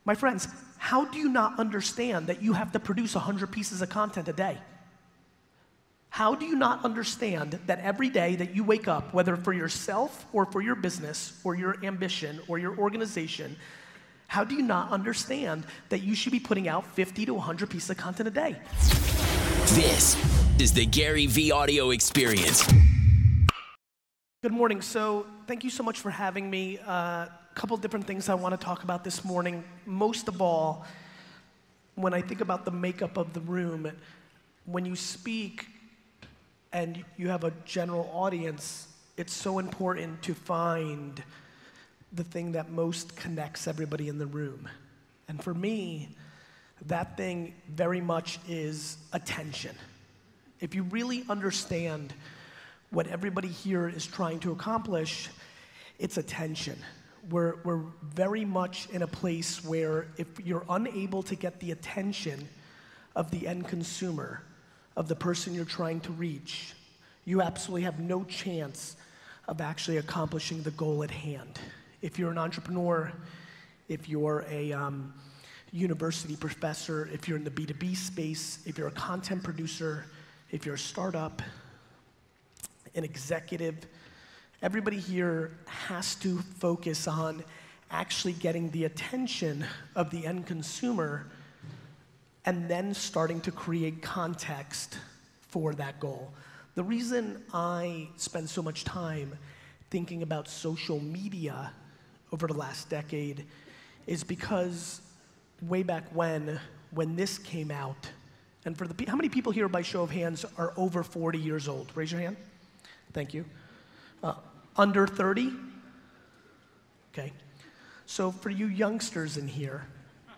My friends, how do you not understand that you have to produce 100 pieces of content a day? How do you not understand that every day that you wake up, whether for yourself or for your business or your ambition or your organization, how do you not understand that you should be putting out 50 to 100 pieces of content a day? This is the Gary V Audio Experience. Good morning. So thank you so much for having me. A couple different things I want to talk about this morning. Most of all, when I think about the makeup of the room, when you speak and you have a general audience, it's so important to find the thing that most connects everybody in the room. And for me, that thing very much is attention. If you really understand what everybody here is trying to accomplish, it's attention. We're very much in a place where if you're unable to get the attention of the end consumer, of the person you're trying to reach, you absolutely have no chance of actually accomplishing the goal at hand. If you're an entrepreneur, if you're a university professor, if you're in the B2B space, if you're a content producer, if you're a startup, an executive, everybody here has to focus on actually getting the attention of the end consumer and then starting to create context for that goal. The reason I spend so much time thinking about social media over the last decade is because way back when this came out, and for how many people here by show of hands are over 40 years old? Raise your hand. Thank you. Under 30? Okay. So for you youngsters in here,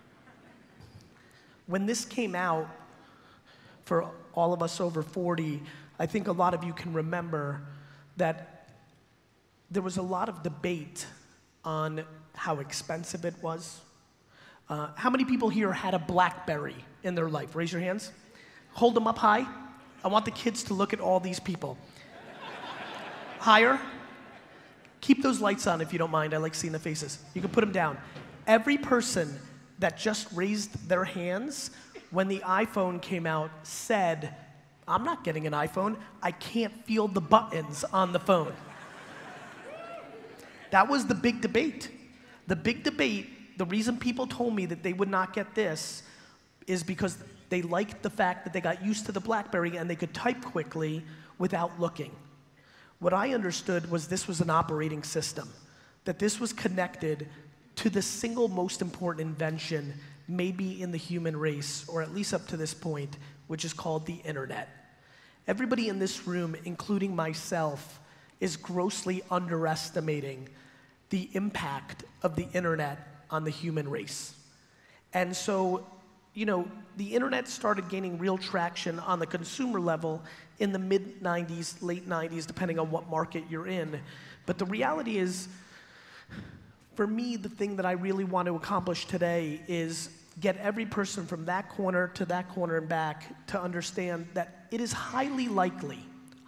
when this came out, for all of us over 40, I think a lot of you can remember that there was a lot of debate on how expensive it was. How many people here had a BlackBerry in their life? Raise your hands. Hold them up high. I want the kids to look at all these people. Higher. Keep those lights on if you don't mind. I like seeing the faces. You can put them down. Every person that just raised their hands when the iPhone came out said, I'm not getting an iPhone. I can't feel the buttons on the phone. That was the big debate. The big debate, the reason people told me that they would not get this is because they liked the fact that they got used to the BlackBerry and they could type quickly without looking. What I understood was this was an operating system, that this was connected to the single most important invention maybe in the human race, or at least up to this point, which is called the internet. Everybody in this room, including myself, is grossly underestimating the impact of the internet on the human race. And so, the internet started gaining real traction on the consumer level in the mid-90s, late 90s, depending on what market you're in. But the reality is, for me, the thing that I really want to accomplish today is get every person from that corner to that corner and back to understand that it is highly likely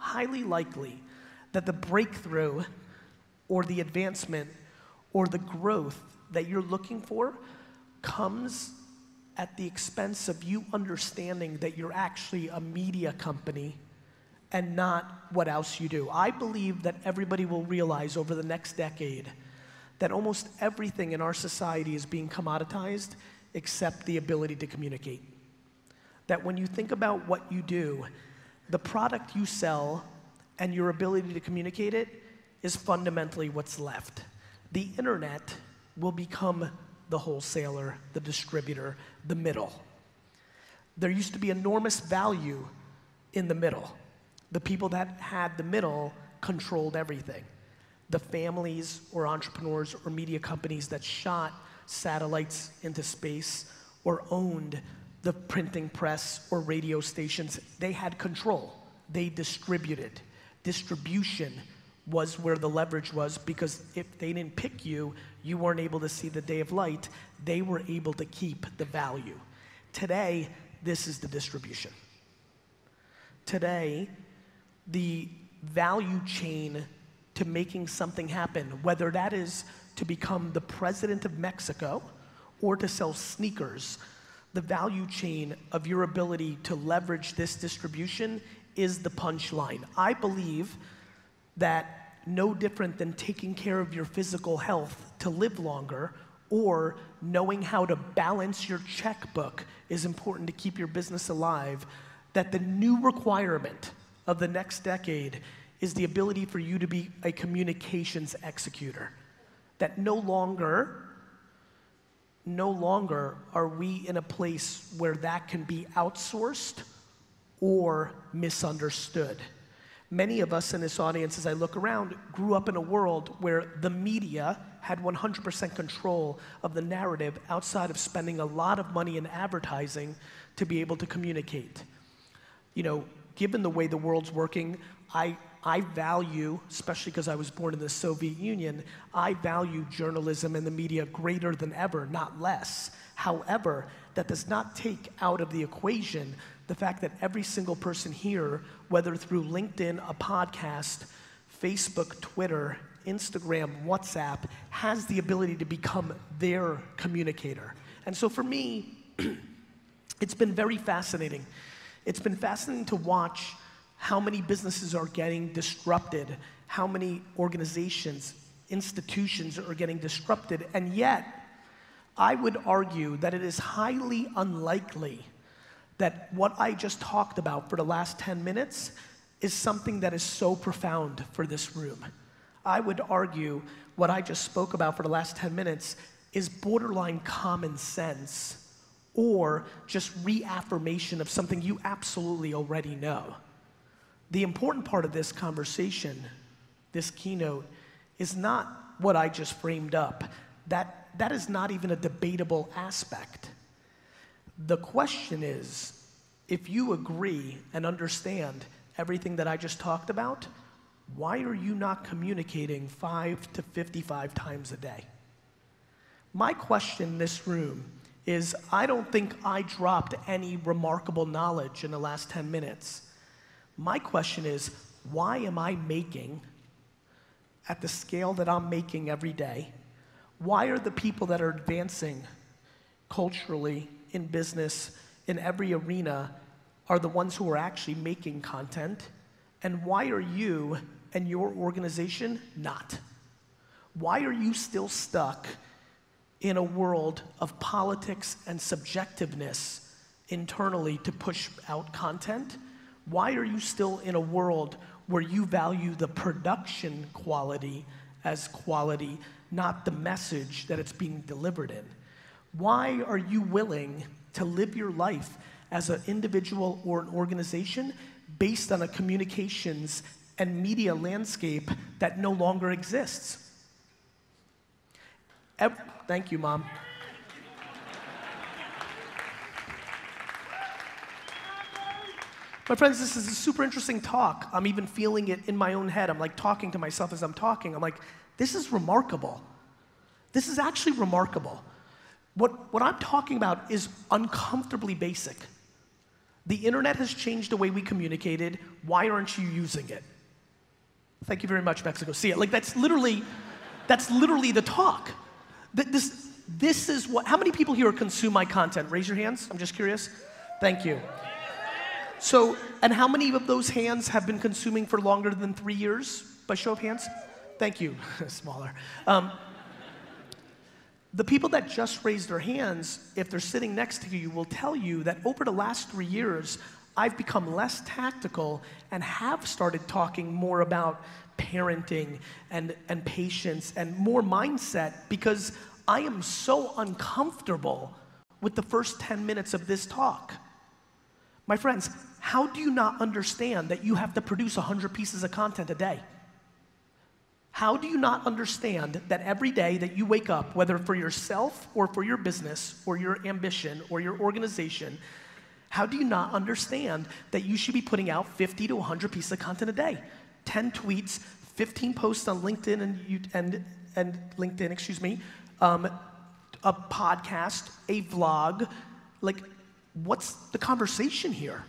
that the breakthrough or the advancement or the growth that you're looking for comes at the expense of you understanding that you're actually a media company and not what else you do. I believe that everybody will realize over the next decade that almost everything in our society is being commoditized except the ability to communicate. That when you think about what you do, the product you sell and your ability to communicate it is fundamentally what's left. The internet will become the wholesaler, the distributor, the middle. There used to be enormous value in the middle. The people that had the middle controlled everything. The families or entrepreneurs or media companies that shot satellites into space or owned the printing press or radio stations, they had control. They distributed. Distribution was where the leverage was, because if they didn't pick you, you weren't able to see the day of light. They were able to keep the value. Today, this is the distribution. Today, the value chain to making something happen, whether that is to become the president of Mexico or to sell sneakers, the value chain of your ability to leverage this distribution is the punchline. I believe that no different than taking care of your physical health to live longer, or knowing how to balance your checkbook is important to keep your business alive, that the new requirement of the next decade is the ability for you to be a communications executor. That no longer are we in a place where that can be outsourced or misunderstood. Many of us in this audience, as I look around, grew up in a world where the media had 100% control of the narrative outside of spending a lot of money in advertising to be able to communicate. You know, given the way the world's working, I value, especially because I was born in the Soviet Union, I value journalism and the media greater than ever, not less. However, that does not take out of the equation the fact that every single person here, whether through LinkedIn, a podcast, Facebook, Twitter, Instagram, WhatsApp, has the ability to become their communicator. And so for me, it's been very fascinating. It's been fascinating to watch how many businesses are getting disrupted, how many organizations, institutions are getting disrupted, and yet, I would argue that it is highly unlikely that what I just talked about for the last 10 minutes is something that is so profound for this room. I would argue what I just spoke about for the last 10 minutes is borderline common sense or just reaffirmation of something you absolutely already know. The important part of this conversation, this keynote, is not what I just framed up. That is not even a debatable aspect. The question is, if you agree and understand everything that I just talked about, why are you not communicating 5 to 55 times a day? My question in this room is, I don't think I dropped any remarkable knowledge in the last 10 minutes. My question is, why am I making, at the scale that I'm making every day, why are the people that are advancing culturally, in business, in every arena, are the ones who are actually making content? And why are you and your organization not? Why are you still stuck in a world of politics and subjectiveness internally to push out content? Why are you still in a world where you value the production quality as quality, not the message that it's being delivered in? Why are you willing to live your life as an individual or an organization based on a communications and media landscape that no longer exists? Thank you, Mom. My friends, this is a super interesting talk. I'm even feeling it in my own head. I'm like talking to myself as I'm talking. I'm like, this is remarkable. This is actually remarkable. What I'm talking about is uncomfortably basic. The internet has changed the way we communicated. Why aren't you using it? Thank you very much, Mexico. See it? Like that's literally the talk. This is what, how many people here consume my content? Raise your hands, I'm just curious. Thank you. So, and how many of those hands have been consuming for longer than 3 years? By show of hands? Thank you, smaller. The people that just raised their hands, if they're sitting next to you, will tell you that over the last 3 years, I've become less tactical and have started talking more about parenting and patience and more mindset because I am so uncomfortable with the first 10 minutes of this talk. My friends, how do you not understand that you have to produce 100 pieces of content a day? How do you not understand that every day that you wake up, whether for yourself or for your business or your ambition or your organization, how do you not understand that you should be putting out 50 to 100 pieces of content a day? 10 tweets, 15 posts on LinkedIn and LinkedIn, excuse me, a podcast, a vlog. Like, what's the conversation here?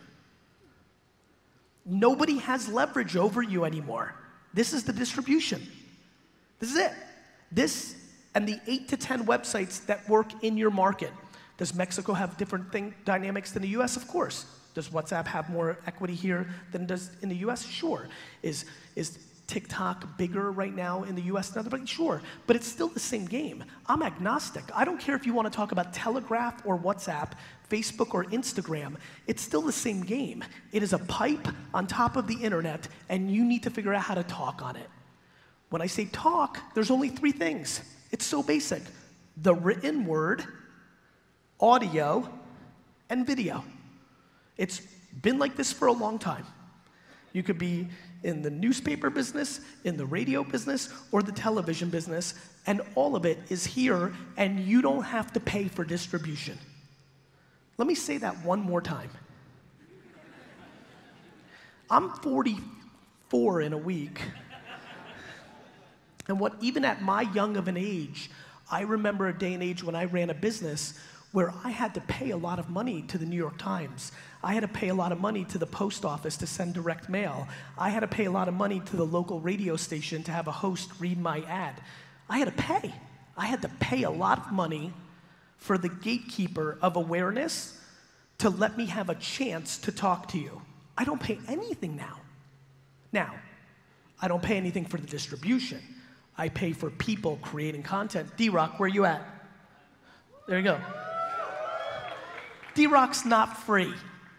Nobody has leverage over you anymore. This is the distribution. This is it. This and the 8 to 10 websites that work in your market. Does Mexico have different dynamics than the US? Of course. Does WhatsApp have more equity here than it does in the US? Sure. Is TikTok bigger right now in the US than other places? Sure. But it's still the same game. I'm agnostic. I don't care if you want to talk about Telegraph or WhatsApp, Facebook or Instagram. It's still the same game. It is a pipe on top of the internet, and you need to figure out how to talk on it. When I say talk, there's only 3 things. It's so basic. The written word, audio, and video. It's been like this for a long time. You could be in the newspaper business, in the radio business, or the television business, and all of it is here, and you don't have to pay for distribution. Let me say that one more time. I'm 44 in a week, and even at my young of an age, I remember a day and age when I ran a business where I had to pay a lot of money to the New York Times. I had to pay a lot of money to the post office to send direct mail. I had to pay a lot of money to the local radio station to have a host read my ad. I had to pay. I had to pay a lot of money for the gatekeeper of awareness to let me have a chance to talk to you. I don't pay anything now. Now, I don't pay anything for the distribution. I pay for people creating content. D-Rock, where you at? There you go. D-Rock's not free.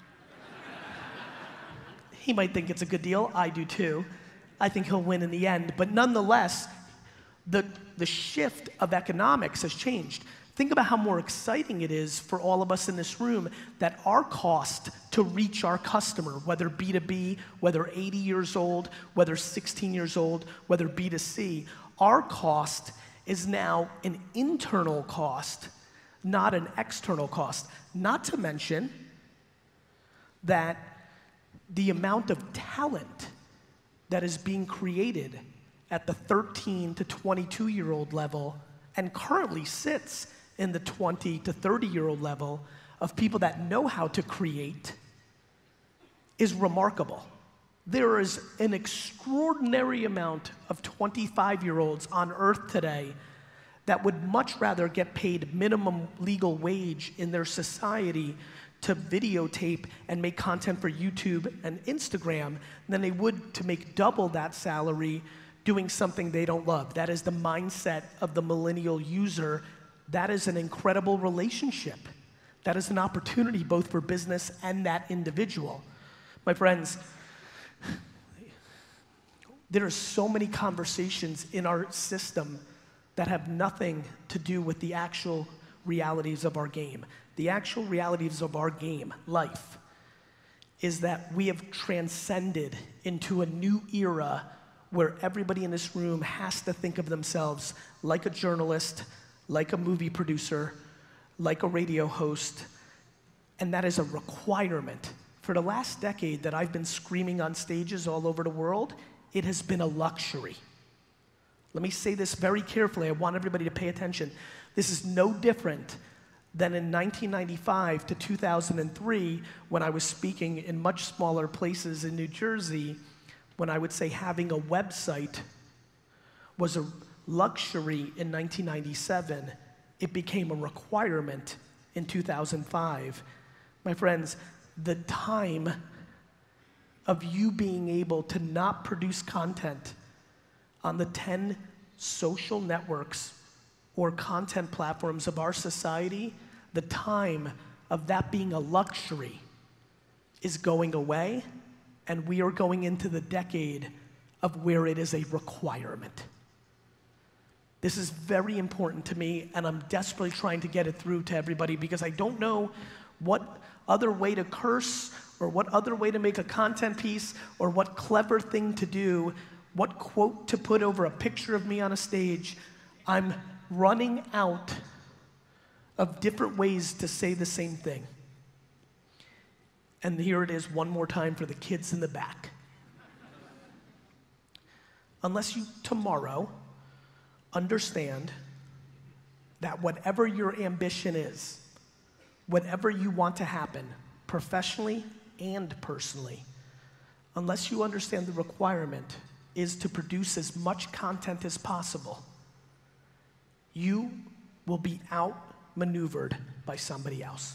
He might think it's a good deal. I do too. I think he'll win in the end. But nonetheless, the shift of economics has changed. Think about how more exciting it is for all of us in this room that our cost to reach our customer, whether B2B, whether 80 years old, whether 16 years old, whether B2C, our cost is now an internal cost, not an external cost. Not to mention that the amount of talent that is being created at the 13 to 22-year-old level and currently sits in the 20 to 30-year-old level of people that know how to create is remarkable. There is an extraordinary amount of 25-year-olds on earth today that would much rather get paid minimum legal wage in their society to videotape and make content for YouTube and Instagram than they would to make double that salary doing something they don't love. That is the mindset of the millennial user. That is an incredible relationship. That is an opportunity both for business and that individual. My friends, there are so many conversations in our system that have nothing to do with the actual realities of our game. The actual realities of our game, life, is that we have transcended into a new era where everybody in this room has to think of themselves like a journalist, like a movie producer, like a radio host, and that is a requirement. For the last decade that I've been screaming on stages all over the world, it has been a luxury. Let me say this very carefully. I want everybody to pay attention. This is no different than in 1995 to 2003 when I was speaking in much smaller places in New Jersey, when I would say having a website was a luxury in 1997. It became a requirement in 2005. My friends, the time of you being able to not produce content on the 10 social networks or content platforms of our society, the time of that being a luxury is going away, and we are going into the decade of where it is a requirement. This is very important to me, and I'm desperately trying to get it through to everybody because I don't know what other way to curse or what other way to make a content piece or what clever thing to do, what quote to put over a picture of me on a stage. I'm running out of different ways to say the same thing. And here it is one more time for the kids in the back. Unless you tomorrow understand that whatever your ambition is, whatever you want to happen, professionally and personally, unless you understand the requirement is to produce as much content as possible, you will be outmaneuvered by somebody else.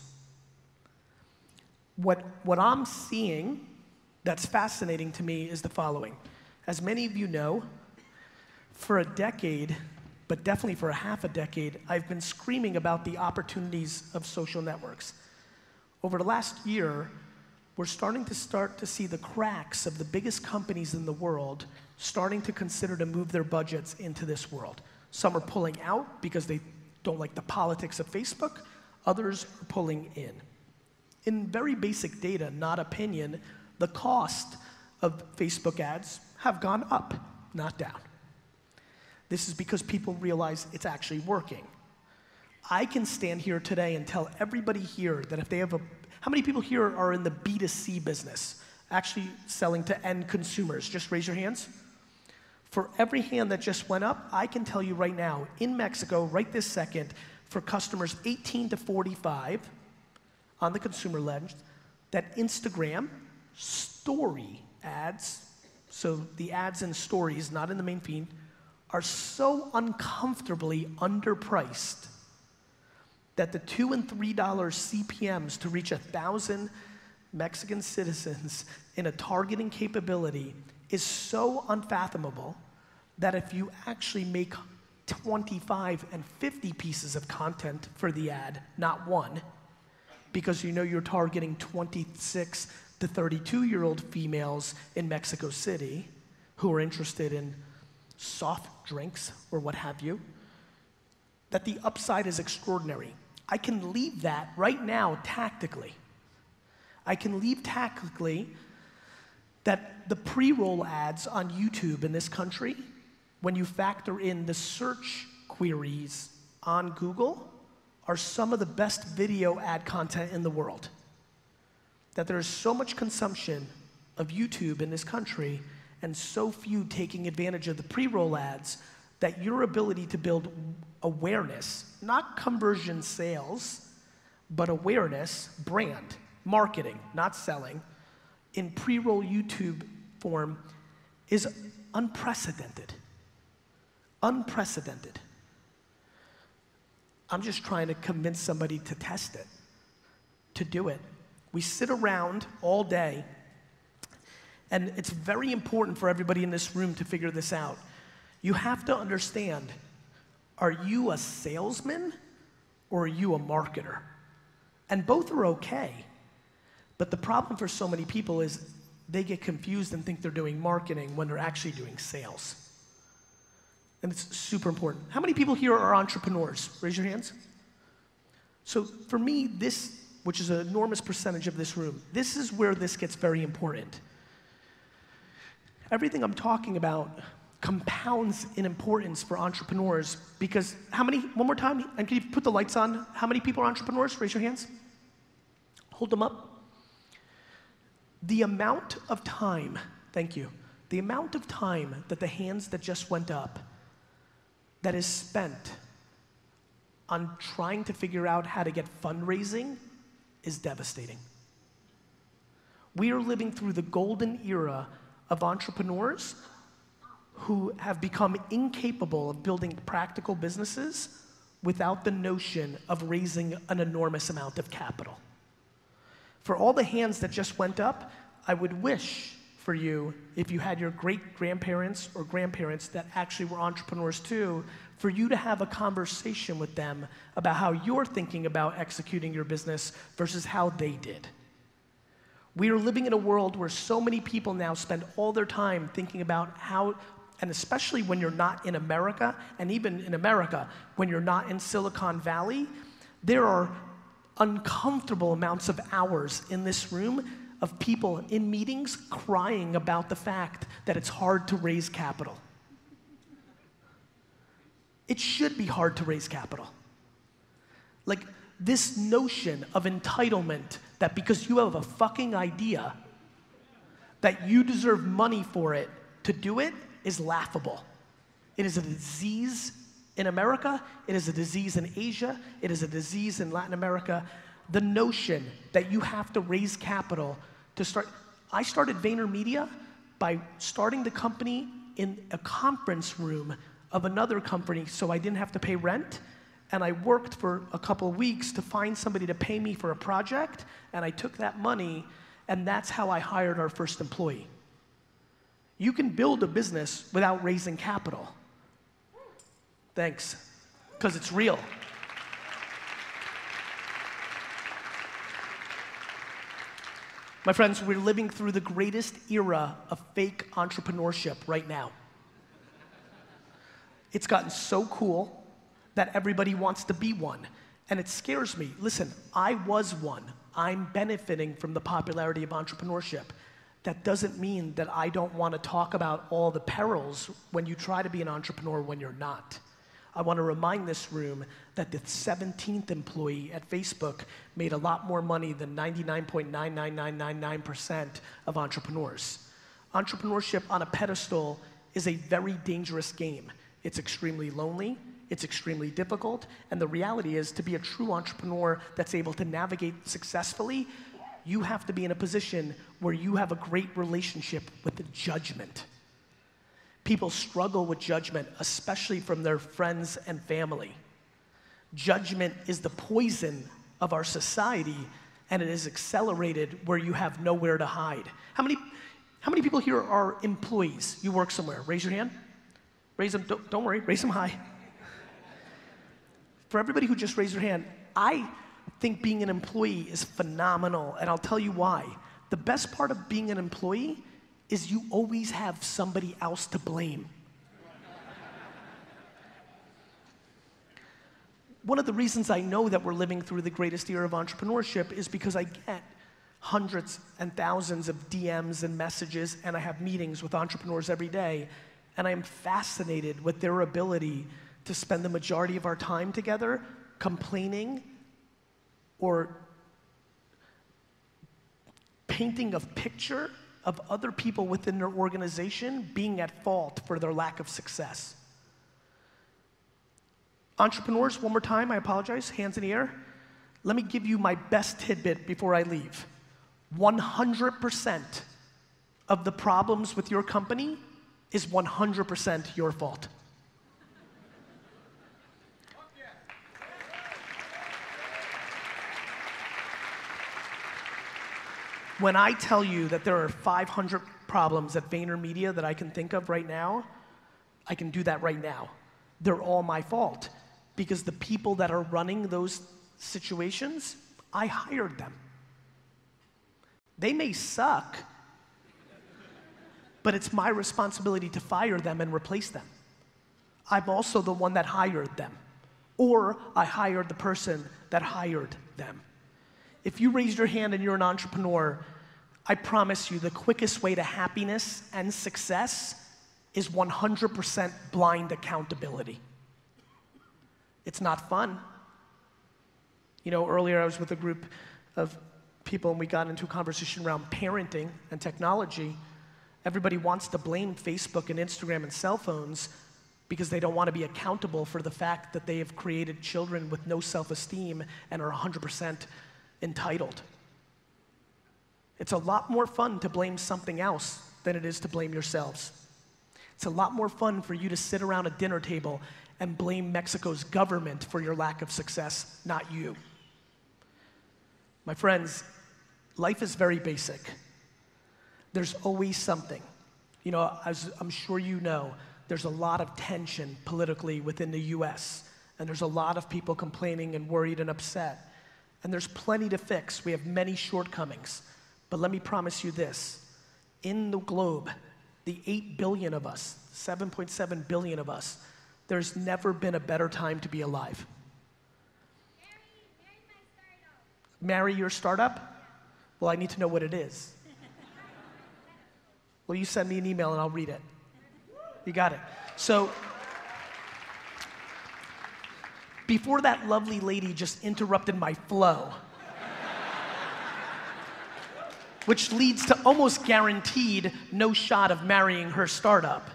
What I'm seeing that's fascinating to me is the following. As many of you know, for a decade, but definitely for a half a decade, I've been screaming about the opportunities of social networks. Over the last year, we're starting to see the cracks of the biggest companies in the world starting to consider to move their budgets into this world. Some are pulling out because they don't like the politics of Facebook. Others are pulling in. In very basic data, not opinion, the cost of Facebook ads have gone up, not down. This is because people realize it's actually working. I can stand here today and tell everybody here that if they have how many people here are in the B2C business, actually selling to end consumers? Just raise your hands. For every hand that just went up, I can tell you right now, in Mexico, right this second, for customers 18 to 45 on the consumer lens, that Instagram story ads, so the ads in stories, not in the main feed, are so uncomfortably underpriced that the $2 and $3 CPMs to reach 1,000 Mexican citizens in a targeting capability is so unfathomable that if you actually make 25 and 50 pieces of content for the ad, not one, because you know you're targeting 26 to 32-year-old females in Mexico City who are interested in soft drinks or what have you, that the upside is extraordinary. I can leave that right now tactically. I can leave tactically that the pre-roll ads on YouTube in this country, when you factor in the search queries on Google, are some of the best video ad content in the world. That there is so much consumption of YouTube in this country and so few taking advantage of the pre-roll ads that your ability to build awareness, not conversion sales, but awareness, brand, marketing, not selling, in pre-roll YouTube form is unprecedented. Unprecedented. I'm just trying to convince somebody to test it, to do it. We sit around all day, and it's very important for everybody in this room to figure this out. You have to understand, are you a salesman or are you a marketer? And both are okay. But the problem for so many people is they get confused and think they're doing marketing when they're actually doing sales. And it's super important. How many people here are entrepreneurs? Raise your hands. So for me, this, which is an enormous percentage of this room, this is where this gets very important. Everything I'm talking about compounds in importance for entrepreneurs because how many, one more time, and can you put the lights on? How many people are entrepreneurs? Raise your hands. Hold them up. The amount of time, thank you, the amount of time that the hands that just went up that is spent on trying to figure out how to get fundraising is devastating. We are living through the golden era of entrepreneurs who have become incapable of building practical businesses without the notion of raising an enormous amount of capital. For all the hands that just went up, I would wish for you, if you had your great-grandparents or grandparents that actually were entrepreneurs too, for you to have a conversation with them about how you're thinking about executing your business versus how they did. We are living in a world where so many people now spend all their time thinking about how, and especially when you're not in America, and even in America, when you're not in Silicon Valley, there are uncomfortable amounts of hours in this room of people in meetings crying about the fact that it's hard to raise capital. It should be hard to raise capital. Like this notion of entitlement that because you have a fucking idea that you deserve money for it to do it is laughable. It is a disease in America, it is a disease in Asia, it is a disease in Latin America. The notion that you have to raise capital to start. I started VaynerMedia by starting the company in a conference room of another company so I didn't have to pay rent. And I worked for a couple of weeks to find somebody to pay me for a project, and I took that money, and that's how I hired our first employee. You can build a business without raising capital. Thanks, because it's real. My friends, we're living through the greatest era of fake entrepreneurship right now. It's gotten so cool that everybody wants to be one, and it scares me. Listen, I was one. I'm benefiting from the popularity of entrepreneurship. That doesn't mean that I don't want to talk about all the perils when you try to be an entrepreneur when you're not. I want to remind this room that the 17th employee at Facebook made a lot more money than 99.99999% of entrepreneurs. Entrepreneurship on a pedestal is a very dangerous game. It's extremely lonely, it's extremely difficult, and the reality is, to be a true entrepreneur that's able to navigate successfully, you have to be in a position where you have a great relationship with the judgment. People struggle with judgment, especially from their friends and family. Judgment is the poison of our society, and it is accelerated where you have nowhere to hide. How many people here are employees? You work somewhere. Raise your hand. Raise them, don't worry, raise them high. For everybody who just raised their hand, I think being an employee is phenomenal, and I'll tell you why. The best part of being an employee is you always have somebody else to blame. One of the reasons I know that we're living through the greatest era of entrepreneurship is because I get hundreds and thousands of DMs and messages, and I have meetings with entrepreneurs every day, and I am fascinated with their ability to spend the majority of our time together complaining or painting a picture of other people within their organization being at fault for their lack of success. Entrepreneurs, one more time, I apologize, hands in the air. Let me give you my best tidbit before I leave. 100% of the problems with your company is 100% your fault. When I tell you that there are 500 problems at VaynerMedia that I can think of right now, I can do that right now. They're all my fault because the people that are running those situations, I hired them. They may suck, but it's my responsibility to fire them and replace them. I'm also the one that hired them, or I hired the person that hired them. If you raise your hand and you're an entrepreneur, I promise you the quickest way to happiness and success is 100% blind accountability. It's not fun. You know, earlier I was with a group of people and we got into a conversation around parenting and technology. Everybody wants to blame Facebook and Instagram and cell phones because they don't want to be accountable for the fact that they have created children with no self-esteem and are 100% entitled. It's a lot more fun to blame something else than it is to blame yourselves. It's a lot more fun for you to sit around a dinner table and blame Mexico's government for your lack of success, not you. My friends, life is very basic. There's always something. You know, as I'm sure you know, there's a lot of tension politically within the US, and there's a lot of people complaining and worried and upset. And there's plenty to fix. We have many shortcomings. But let me promise you this. In the globe, the 8 billion of us, 7.7 billion of us, there's never been a better time to be alive. Marry your startup? Well, I need to know what it is. Well, you send me an email and I'll read it. You got it. So, before that lovely lady just interrupted my flow, which leads to almost guaranteed no shot of marrying her startup.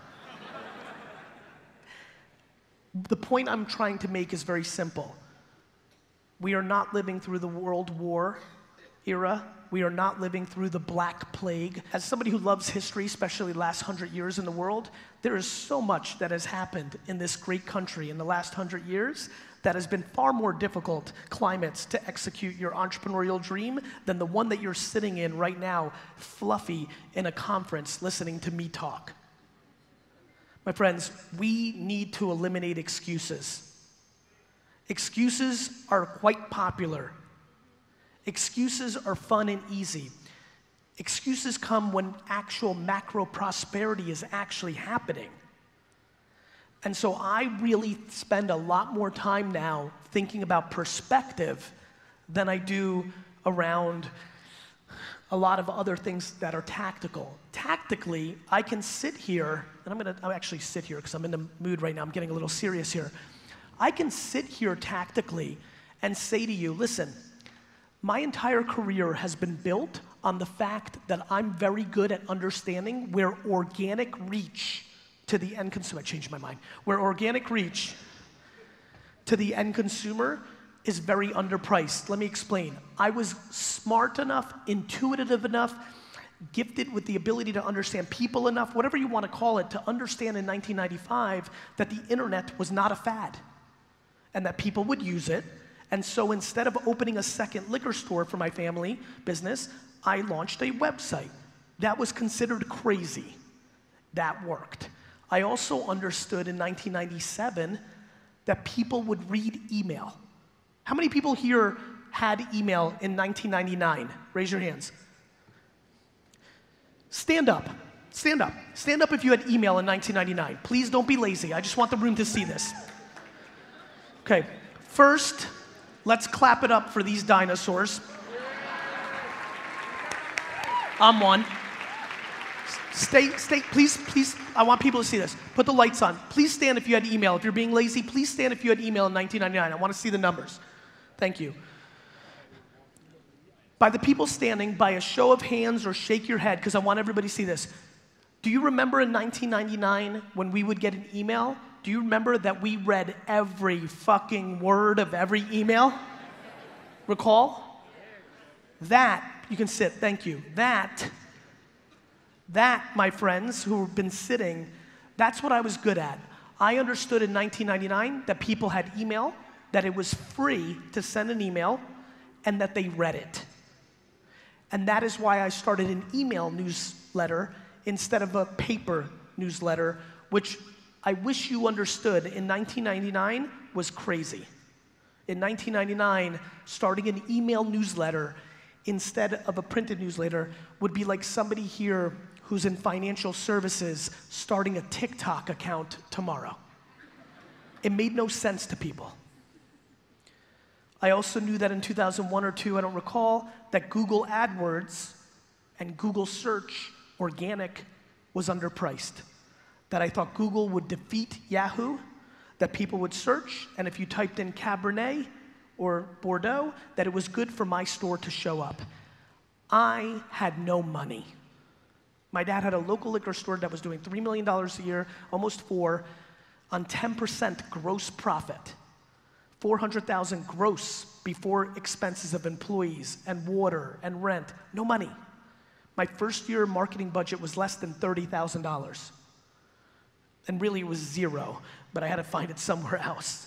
The point I'm trying to make is very simple. We are not living through the World War era. We are not living through the Black Plague. As somebody who loves history, especially the last 100 years in the world, there is so much that has happened in this great country in the last 100 years that has been far more difficult climates to execute your entrepreneurial dream than the one that you're sitting in right now, fluffy in a conference listening to me talk. My friends, we need to eliminate excuses. Excuses are quite popular. Excuses are fun and easy. Excuses come when actual macro prosperity is actually happening. And so I really spend a lot more time now thinking about perspective than I do around a lot of other things that are tactical. Tactically, I can sit here, and I'll actually sit here because I'm in the mood right now, I'm getting a little serious here. I can sit here tactically and say to you, listen, my entire career has been built on the fact that I'm very good at understanding where organic reach to the end consumer, I changed my mind, where organic reach to the end consumer is very underpriced. Let me explain. I was smart enough, intuitive enough, gifted with the ability to understand people enough, whatever you want to call it, to understand in 1995 that the internet was not a fad and that people would use it. And so instead of opening a second liquor store for my family business, I launched a website. That was considered crazy. That worked. I also understood in 1997 that people would read email. How many people here had email in 1999? Raise your hands. Stand up. Stand up. Stand up if you had email in 1999. Please don't be lazy. I just want the room to see this. Okay, first, let's clap it up for these dinosaurs. I'm one. Stay, please, I want people to see this. Put the lights on. Please stand if you had email. If you're being lazy, please stand if you had email in 1999. I want to see the numbers. Thank you. By the people standing, by a show of hands or shake your head, because I want everybody to see this. Do you remember in 1999 when we would get an email? Do you remember that we read every fucking word of every email? Recall? That, you can sit, thank you. That, my friends who have been sitting, that's what I was good at. I understood in 1999 that people had email, that it was free to send an email, and that they read it. And that is why I started an email newsletter instead of a paper newsletter, which I wish you understood in 1999 was crazy. In 1999, starting an email newsletter instead of a printed newsletter would be like somebody here who's in financial services starting a TikTok account tomorrow. It made no sense to people. I also knew that in 2001 or 2, I don't recall, that Google AdWords and Google Search organic was underpriced. That I thought Google would defeat Yahoo, that people would search, and if you typed in Cabernet or Bordeaux, that it was good for my store to show up. I had no money. My dad had a local liquor store that was doing $3 million a year, almost $4 million, on 10% gross profit. $400,000 gross before expenses of employees and water and rent. No money. My first year marketing budget was less than $30,000. And really it was zero, but I had to find it somewhere else.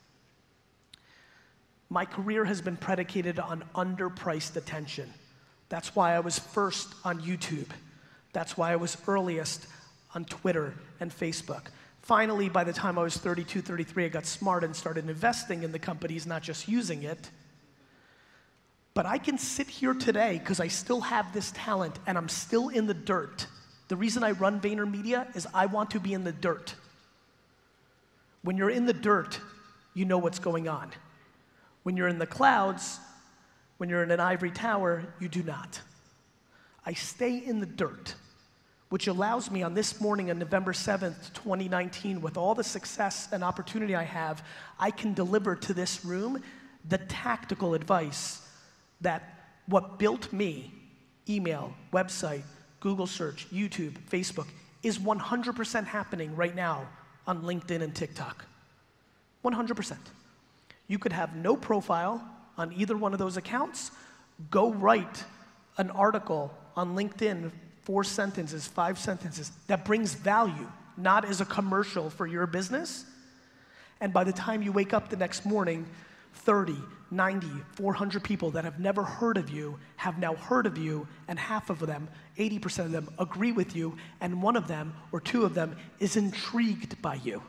My career has been predicated on underpriced attention. That's why I was first on YouTube. That's why I was earliest on Twitter and Facebook. Finally, by the time I was 32, 33, I got smart and started investing in the companies, not just using it. But I can sit here today because I still have this talent and I'm still in the dirt. The reason I run VaynerMedia is I want to be in the dirt. When you're in the dirt, you know what's going on. When you're in the clouds, when you're in an ivory tower, you do not. I stay in the dirt, which allows me on this morning on November 7th, 2019, with all the success and opportunity I have, I can deliver to this room the tactical advice that what built me, email, website, Google search, YouTube, Facebook, is 100% happening right now on LinkedIn and TikTok. 100%. You could have no profile on either one of those accounts, Go write an article on LinkedIn, 4 sentences, 5 sentences, that brings value, not as a commercial for your business. And by the time you wake up the next morning, 30, 90, 400 people that have never heard of you have now heard of you, and half of them, 80% of them, agree with you, and one of them or two of them is intrigued by you.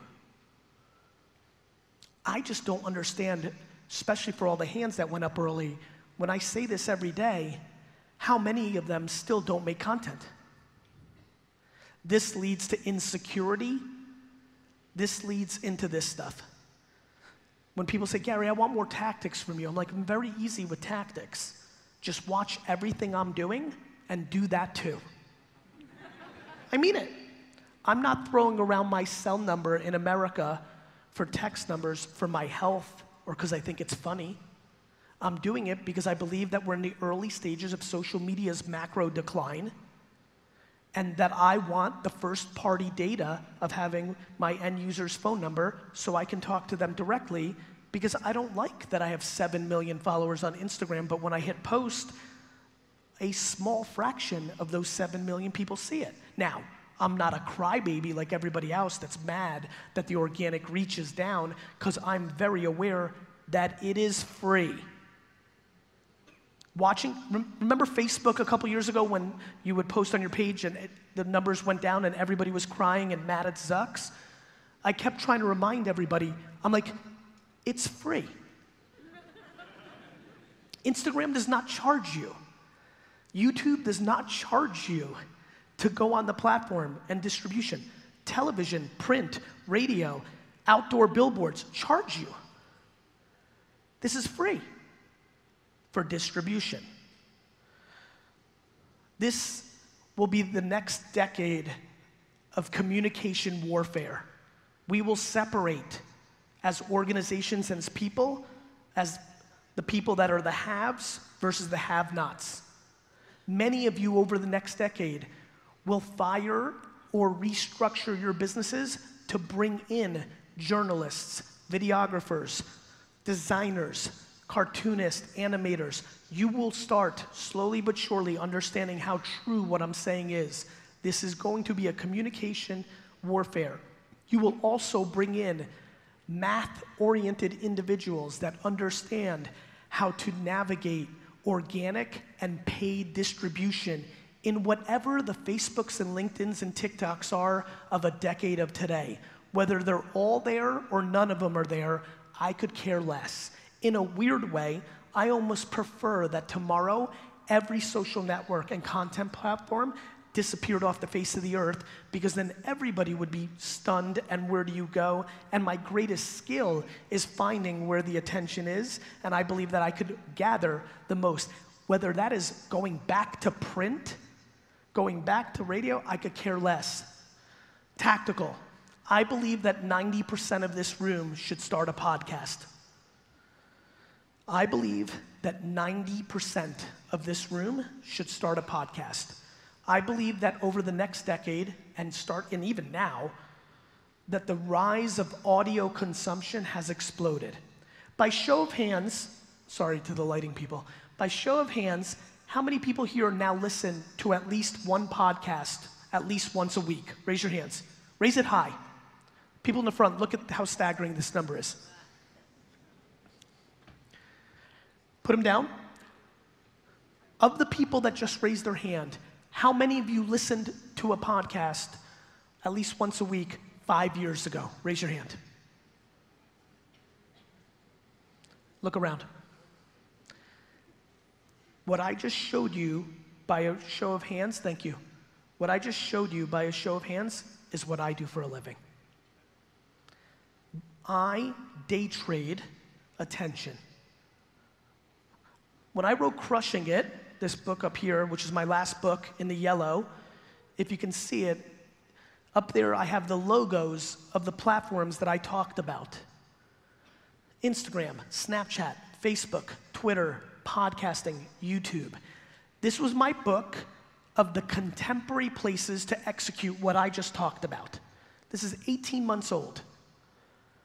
I just don't understand, especially for all the hands that went up early, when I say this every day, how many of them still don't make content? This leads to insecurity. This leads into this stuff. When people say, Gary, I want more tactics from you, I'm like, I'm very easy with tactics. Just watch everything I'm doing and do that too. I mean it. I'm not throwing around my cell number in America for text numbers for my health or because I think it's funny. I'm doing it because I believe that we're in the early stages of social media's macro decline, and that I want the first party data of having my end user's phone number so I can talk to them directly, because I don't like that I have 7 million followers on Instagram, but when I hit post, a small fraction of those 7 million people see it. Now, I'm not a crybaby like everybody else that's mad that the organic reach is down, because I'm very aware that it is free. Remember Facebook a couple years ago when you would post on your page and the numbers went down and everybody was crying and mad at Zucks? I kept trying to remind everybody, I'm like, it's free. Instagram does not charge you. YouTube does not charge you to go on the platform and distribution. Television, print, radio, outdoor billboards charge you. This is free for distribution. This will be the next decade of communication warfare. We will separate as organizations and as people, as the people that are the haves versus the have-nots. Many of you over the next decade will fire or restructure your businesses to bring in journalists, videographers, designers, cartoonists, animators. You will start slowly but surely understanding how true what I'm saying is. This is going to be a communication warfare. You will also bring in math-oriented individuals that understand how to navigate organic and paid distribution in whatever the Facebooks and LinkedIns and TikToks are of a decade of today. Whether they're all there or none of them are there, I could care less. In a weird way, I almost prefer that tomorrow every social network and content platform disappeared off the face of the earth, because then everybody would be stunned and where do you go? And my greatest skill is finding where the attention is, and I believe that I could gather the most. Whether that is going back to print, going back to radio, I could care less. Tactical. I believe that 90% of this room should start a podcast. I believe that 90% of this room should start a podcast. I believe that over the next decade, and even now, that the rise of audio consumption has exploded. By show of hands, sorry to the lighting people, by show of hands, how many people here now listen to at least one podcast at least once a week? Raise your hands. Raise it high. People in the front, look at how staggering this number is. Put them down. Of the people that just raised their hand, how many of you listened to a podcast at least once a week 5 years ago? Raise your hand. Look around. What I just showed you by a show of hands, thank you. What I just showed you by a show of hands is what I do for a living. I day trade attention. When I wrote Crushing It, this book up here, which is my last book in the yellow, if you can see it, up there I have the logos of the platforms that I talked about. Instagram, Snapchat, Facebook, Twitter, podcasting, YouTube. This was my book of the contemporary places to execute what I just talked about. This is 18 months old.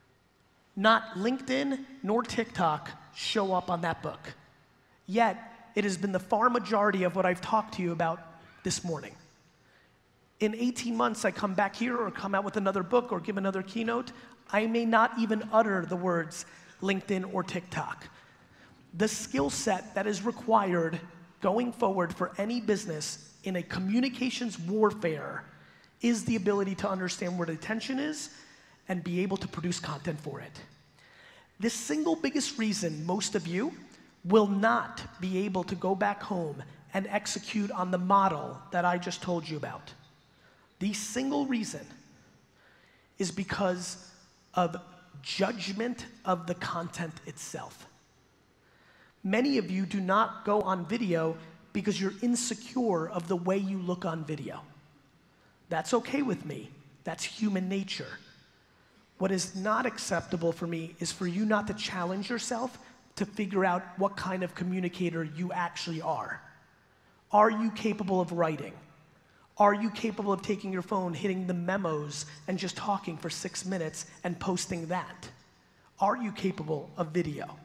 Not LinkedIn nor TikTok show up on that book. Yet, it has been the far majority of what I've talked to you about this morning. In 18 months, I come back here or come out with another book or give another keynote, I may not even utter the words LinkedIn or TikTok. The skill set that is required going forward for any business in a communications warfare is the ability to understand where the attention is and be able to produce content for it. The single biggest reason most of you will not be able to go back home and execute on the model that I just told you about. The single reason is because of judgment of the content itself. Many of you do not go on video because you're insecure of the way you look on video. That's okay with me. That's human nature. What is not acceptable for me is for you not to challenge yourself to figure out what kind of communicator you actually are. Are you capable of writing? Are you capable of taking your phone, hitting the memos, and just talking for 6 minutes and posting that? Are you capable of video?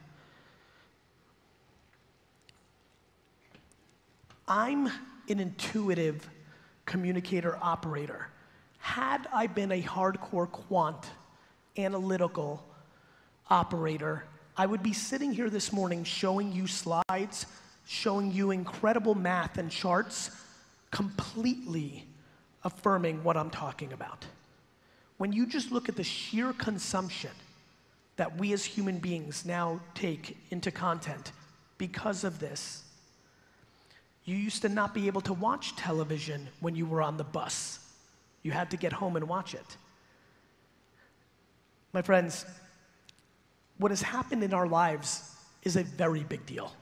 I'm an intuitive communicator operator. Had I been a hardcore quant analytical operator, I would be sitting here this morning showing you slides, showing you incredible math and charts, completely affirming what I'm talking about. When you just look at the sheer consumption that we as human beings now take into content because of this, you used to not be able to watch television when you were on the bus. You had to get home and watch it. My friends, what has happened in our lives is a very big deal.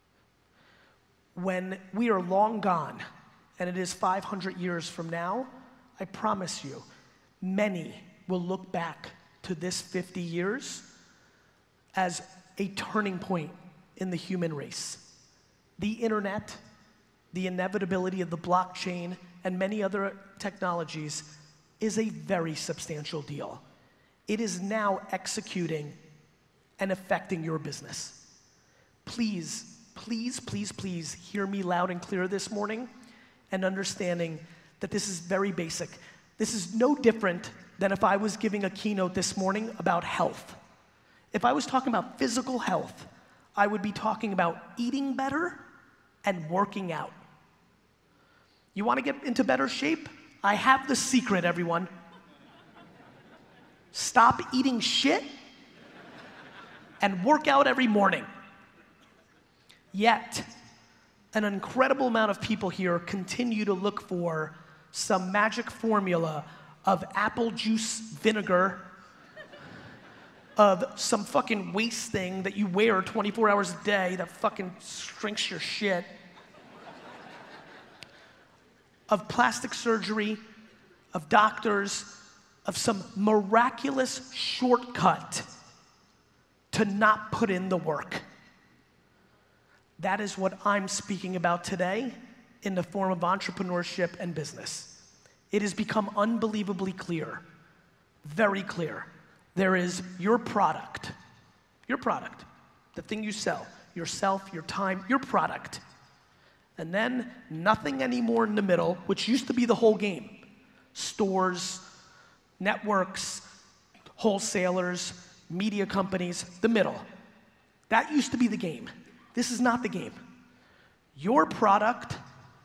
When we are long gone, and it is 500 years from now, I promise you, many will look back to this 50 years as a turning point in the human race. The internet, the inevitability of the blockchain, and many other technologies is a very substantial deal. It is now executing and affecting your business. Please, please, please, please hear me loud and clear this morning and understanding that this is very basic. This is no different than if I was giving a keynote this morning about health. If I was talking about physical health, I would be talking about eating better and working out. You want to get into better shape? I have the secret, everyone. Stop eating shit and work out every morning. Yet, an incredible amount of people here continue to look for some magic formula of apple juice vinegar, of some fucking waist thing that you wear 24 hours a day that fucking shrinks your shit, of plastic surgery, of doctors, of some miraculous shortcut to not put in the work. That is what I'm speaking about today in the form of entrepreneurship and business. It has become unbelievably clear, very clear. There is your product, the thing you sell, yourself, your time, your product. And then nothing anymore in the middle, which used to be the whole game. Stores, networks, wholesalers, media companies, the middle. That used to be the game. This is not the game. Your product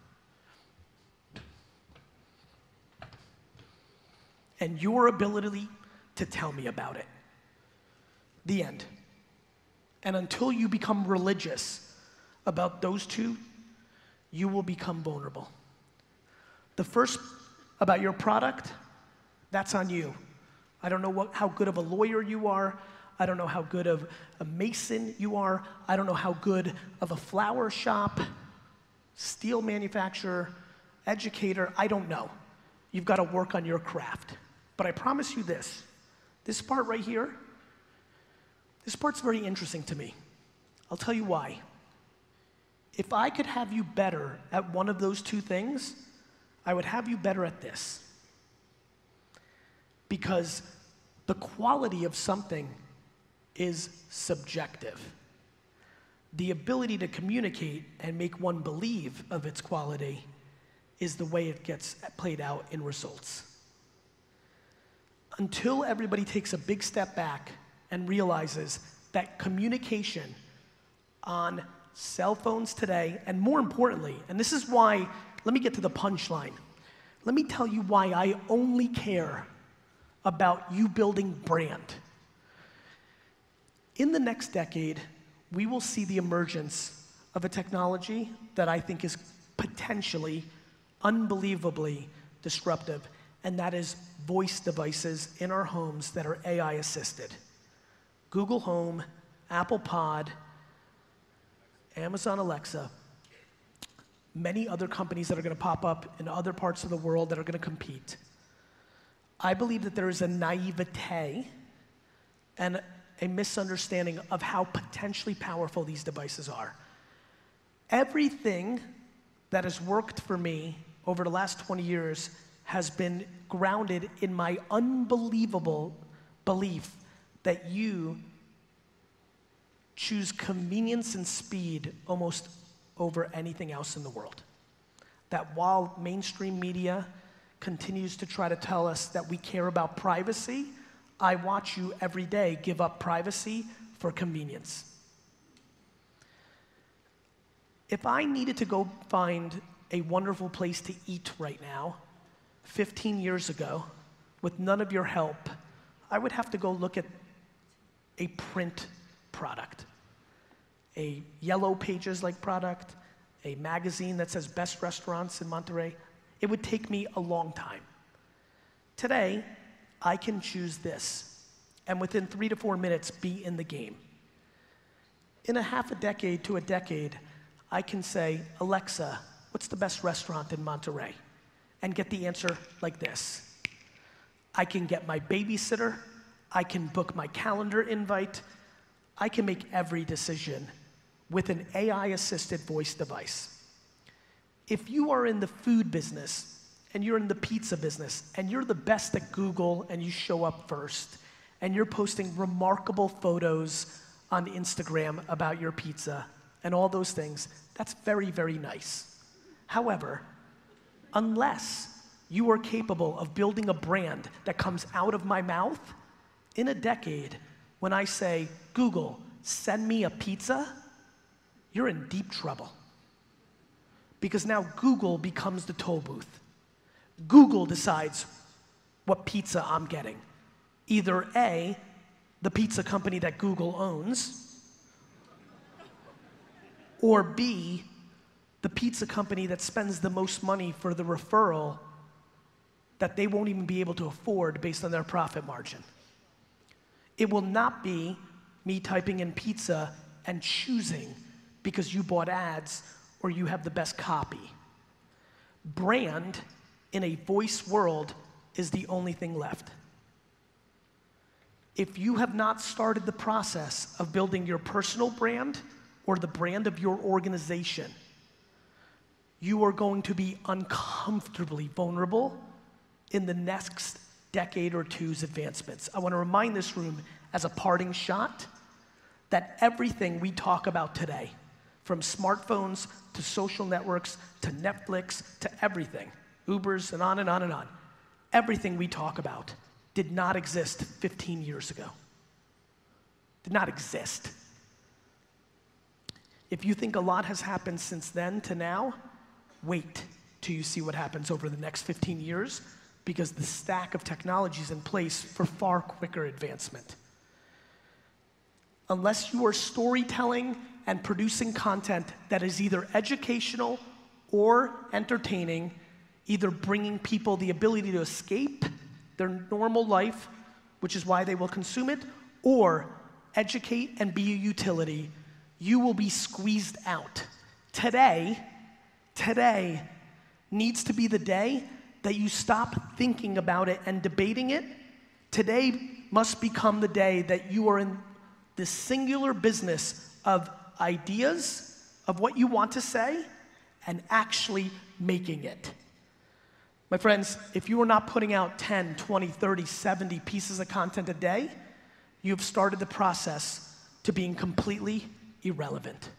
and your ability to tell me about it. The end. And until you become religious about those two, you will become vulnerable. The first about your product, that's on you. I don't know how good of a lawyer you are. I don't know how good of a mason you are. I don't know how good of a flower shop, steel manufacturer, educator. I don't know. You've got to work on your craft. But I promise you this part right here, this part's very interesting to me. I'll tell you why. If I could have you better at one of those two things, I would have you better at this. Because the quality of something is subjective. the ability to communicate and make one believe of its quality is the way it gets played out in results. Until everybody takes a big step back and realizes that communication on cell phones today, and more importantly, and this is why, let me get to the punchline. Let me tell you why I only care about you building brand. In the next decade, we will see the emergence of a technology that I think is potentially, unbelievably disruptive, and that is voice devices in our homes that are AI assisted. Google Home, Apple Pod, Amazon Alexa, many other companies that are gonna pop up in other parts of the world that are gonna compete. I believe that there is a naivete and a misunderstanding of how potentially powerful these devices are. Everything that has worked for me over the last 20 years has been grounded in my unbelievable belief that you choose convenience and speed almost over anything else in the world. That while mainstream media continues to try to tell us that we care about privacy, I watch you every day give up privacy for convenience. If I needed to go find a wonderful place to eat right now, 15 years ago, with none of your help, I would have to go look at a print product, a Yellow Pages-like product, a magazine that says best restaurants in Monterey. It would take me a long time. Today, I can choose this, and within 3 to 4 minutes, be in the game. In a half a decade to a decade, I can say, Alexa, what's the best restaurant in Monterey? And get the answer like this. I can get my babysitter, I can book my calendar invite, I can make every decision with an AI-assisted voice device. If you are in the food business, and you're in the pizza business, and you're the best at Google, and you show up first, and you're posting remarkable photos on Instagram about your pizza, and all those things, that's very, very nice. However, unless you are capable of building a brand that comes out of my mouth, in a decade, when I say, Google, send me a pizza, you're in deep trouble. Because now Google becomes the toll booth. Google decides what pizza I'm getting. Either A, the pizza company that Google owns, or B, the pizza company that spends the most money for the referral that they won't even be able to afford based on their profit margin. It will not be me typing in pizza and choosing because you bought ads or you have the best copy. Brand in a voice world is the only thing left. If you have not started the process of building your personal brand or the brand of your organization, you are going to be uncomfortably vulnerable in the next decade or two's advancements. I want to remind this room as a parting shot that everything we talk about today, from smartphones to social networks to Netflix to everything, Ubers and on and on and on, everything we talk about did not exist 15 years ago. Did not exist. If you think a lot has happened since then to now, wait till you see what happens over the next 15 years, because the stack of technology is in place for far quicker advancement. Unless you are storytelling and producing content that is either educational or entertaining, either bringing people the ability to escape their normal life, which is why they will consume it, or educate and be a utility, you will be squeezed out. Today needs to be the day that you stop thinking about it and debating it. Today must become the day that you are in the singular business of ideas, of what you want to say, and actually making it. My friends, if you are not putting out 10, 20, 30, 70 pieces of content a day, you've started the process to being completely irrelevant.